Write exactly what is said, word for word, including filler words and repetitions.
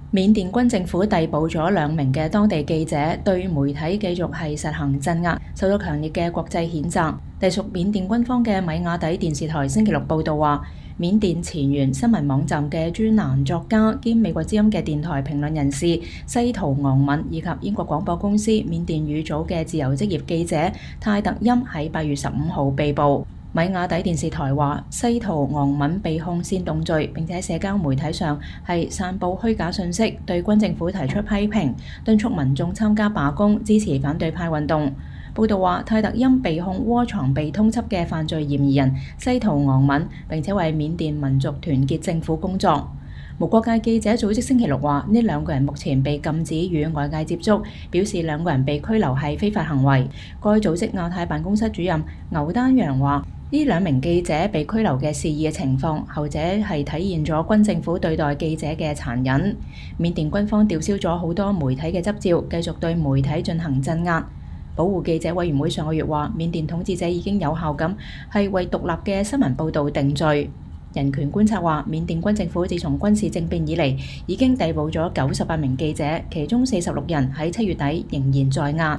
緬甸軍政府逮捕咗兩名嘅當地記者，對媒體繼續係實行鎮壓，受到強烈嘅國際譴責。隸屬緬甸軍方嘅米亞底電視台星期六報導話，緬甸前沿新聞網站嘅專欄作家兼美國之音嘅電台評論人士西圖昂敏，以及英國廣播公司緬甸語組嘅自由職業記者泰特欽喺八月十五號被捕。米亞底電視台話，西圖昂敏被控煽動罪，並且喺社交媒體上係散佈虛假信息，對軍政府提出批評，敦促民眾參加罷工，支持反對派運動。報道話，泰特欽被控窩藏被通緝嘅犯罪嫌疑人西圖昂敏，並且為緬甸民族團結政府工作。無國界記者組織星期六話，呢兩個人目前被禁止與外界接觸，表示兩個人被拘留係非法行為。該組織亞太辦公室主任牛丹陽話，呢兩名記者被拘留嘅肆意嘅情況，後者係體現咗軍政府對待記者嘅殘忍。緬甸軍方吊銷咗好多媒體嘅執照，繼續對媒體進行鎮壓。保護記者委員會上個月話，緬甸統治者已經有效咁係為獨立嘅新聞報導定罪。人權觀察話，緬甸軍政府自從軍事政變以嚟，已經逮捕咗九十八名記者，其中四十六人喺七月底仍然在押。